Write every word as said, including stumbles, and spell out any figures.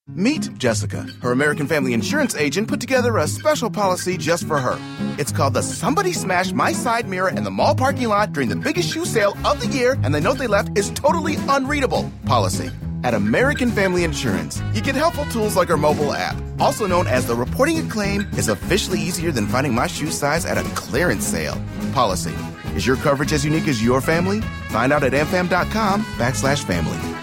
Meet Jessica. Her American Family Insurance agent put together a special policy just for her. It's called the Somebody Smashed My Side Mirror in the Mall Parking Lot during the biggest shoe sale of the year, and the note they left is totally unreadable policy. At American Family Insurance, you get helpful tools like our mobile app, also known as the Reporting a Claim, is officially easier than finding my shoe size at a clearance sale. Policy. Is your coverage as unique as your family? Find out at amfam.com backslash family.